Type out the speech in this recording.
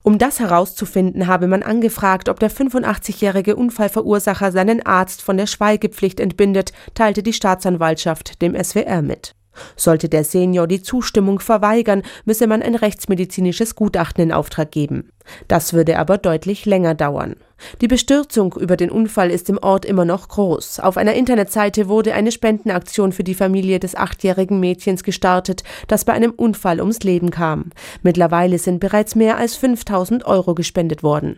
Um das herauszufinden, habe man angefragt, ob der 85-jährige Unfallverursacher seinen Arzt von der Schweigepflicht entbindet, teilte die Staatsanwaltschaft dem SWR mit. Sollte der Senior die Zustimmung verweigern, müsse man ein rechtsmedizinisches Gutachten in Auftrag geben. Das würde aber deutlich länger dauern. Die Bestürzung über den Unfall ist im Ort immer noch groß. Auf einer Internetseite wurde eine Spendenaktion für die Familie des 8-jährigen Mädchens gestartet, das bei einem Unfall ums Leben kam. Mittlerweile sind bereits mehr als 5.000 € gespendet worden.